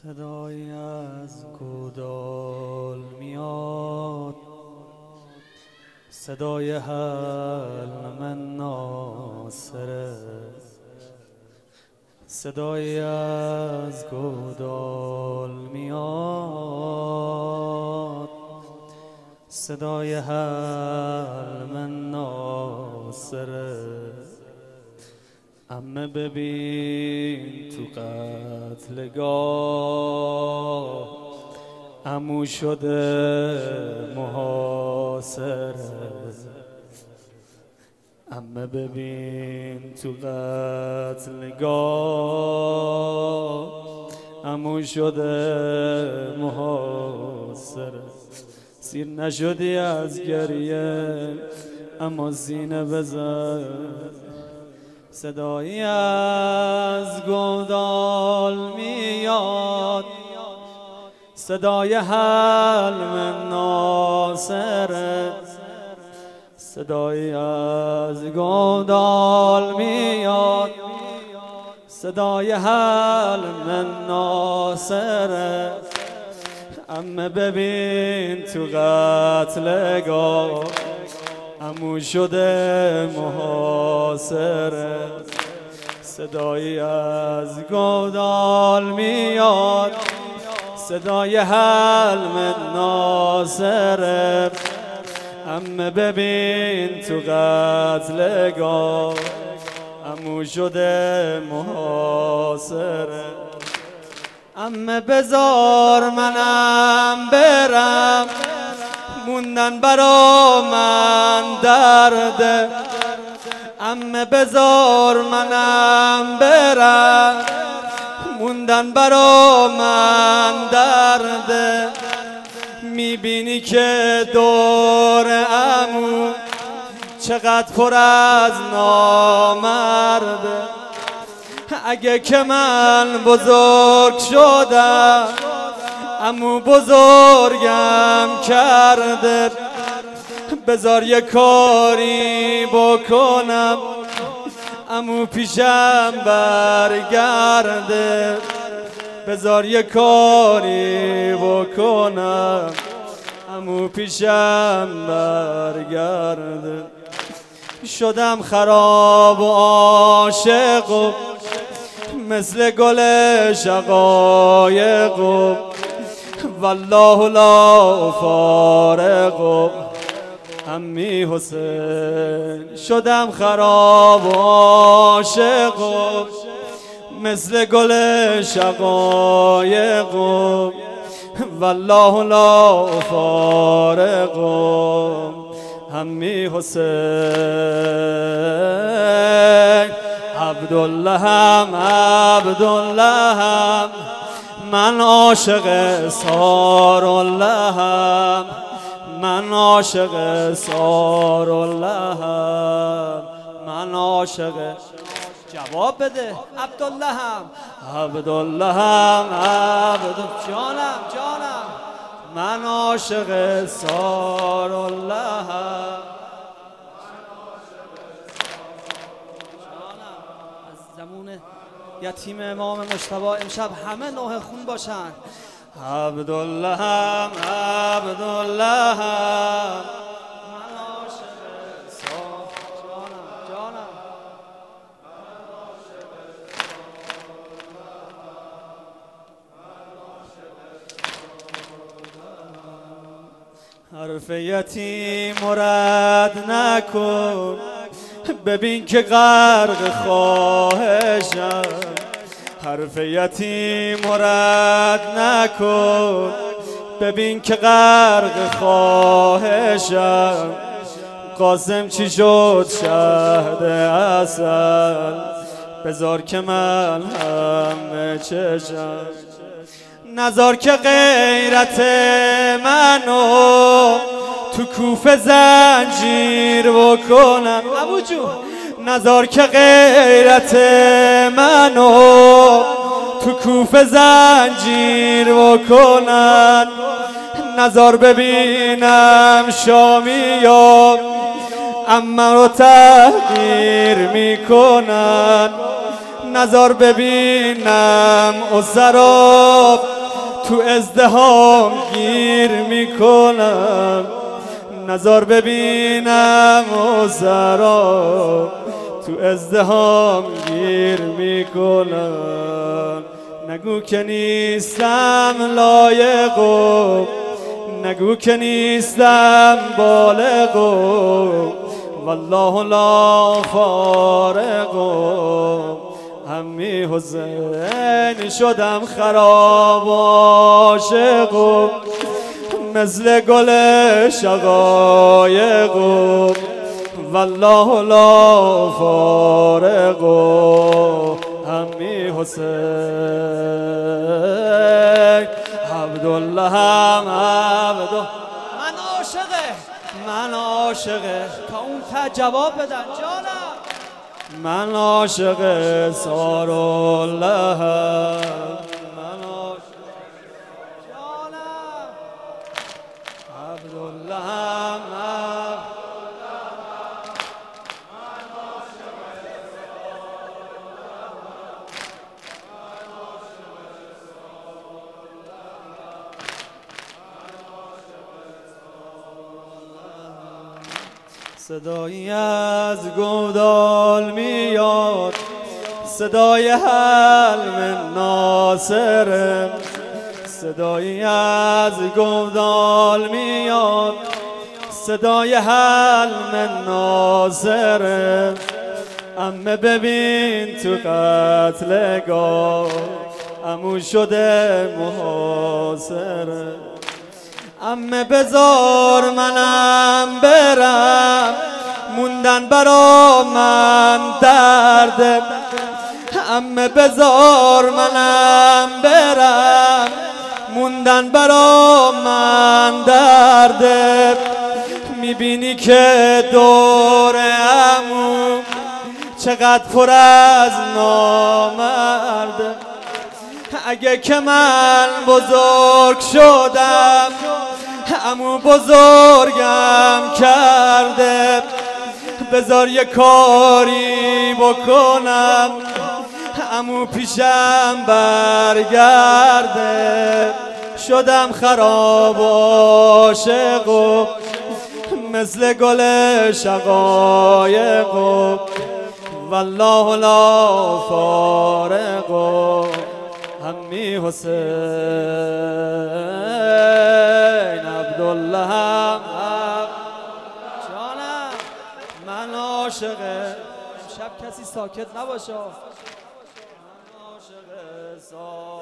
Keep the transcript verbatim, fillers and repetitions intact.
صدایی از گودال میاد، صدای حلم ناصره. صدایی از گودال میاد، صدای حلم ناصره. عمه ببین تو قتلگاه، عمو شده محاصره. عمه ببین تو قتلگاه، عمو شده محاصره. سیر نشدی از گریه اما سینه بزن. صدایی از گودال میاد، صدای حلم ناصره. صدایی از گودال میاد، صدای حلم ناصره. عمه ببین تو قتلگاه، عمو شده محاصره. صدایی از گودال میاد، صدای حلم ناصره. عمه ببین تو قتلگاه، عمو شده محاصره. عمه بذار منم برم، موندن برا من درده. عمه بذار منم برم، موندن برا من درده. میبینی که دور عمو چقدر پر از نامرده. اگه که من بزرگ شدم، عمو بزرگم کرده. بذار یه کاری بکنم، عمو پیشم برگرده. بذار یه کاری بکنم، عمو پیشم برگرده. شدم خراب و عاشق و مثل گل شقایق و والله لا فارق. عمی حسین شدم خراب و عاشق و مثل گل شقایق و والله لا فارق. عمی حسین عبدالله هم عبدالله هم، من عاشق سارالله هم، من عاشق سارالله هم، من عاشق. جواب بده عبدالله هم عبدالله هم عبدالله. جانم جانم من عاشق سارالله هم. جانم از زمون یتیم امام مجتبی امشب همه نوح خون باشن. عبدالله هم عبدالله هم، من عاشق سارالله. جانم جانم من عاشق سارالله. حرف یتیم رد نکن، ببین که غرق خواهشم. حرف یتیم رد نکن، ببین که غرق خواهشم. قاسم چی شد شهد عسل، بذار که من همه چشم. نذار که غیرت منو تو کوفه زنجیر بکنن. ابو جون نذار که غیرت منو تو کوفه زنجیر بکنن. نذار ببینم شامیام عمه رو تحقیر میکنن. نظر ببینم اسرا تو ازدهام گیر میکنم، نظر ببینم اسرا تو ازدهام گیر میکنم. نگو که نیستم لایق و نگو که نیستم بالغ و والله لا فارغ و همی حسین شدم خراب عاشق و مثل گل شقایق و والله لا فارغ و همی حسین عبدالله هم عبدالله. من عاشقه من عاشقه تا اون تا جواب بدن جانم. من عاشق سارالله من عاشق جانم عبدالله هم صدایی از گودال میاد، صدای حلم ناصرم، صدایی از گودال میاد، صدای حلم ناصرم. عمه ببین تو قتلگاه عمو شده محاصره. عمه بذار منم برم موندن برا من درده. عمه بذار منم برم موندن برا من درده. میبینی که دور عمو چقدر پر از نامرده. اگه که من بزرگ شدم عمو بزرگم کرده. بذار یه کاری بکنم عمو پیشم برگرده. شدم خراب عاشق و مثل گل شقایق و والله لا فارغ و همی حسین عبدالله هم جانم. من عاشقه امشب کسی ساکت نباشه. من عاشق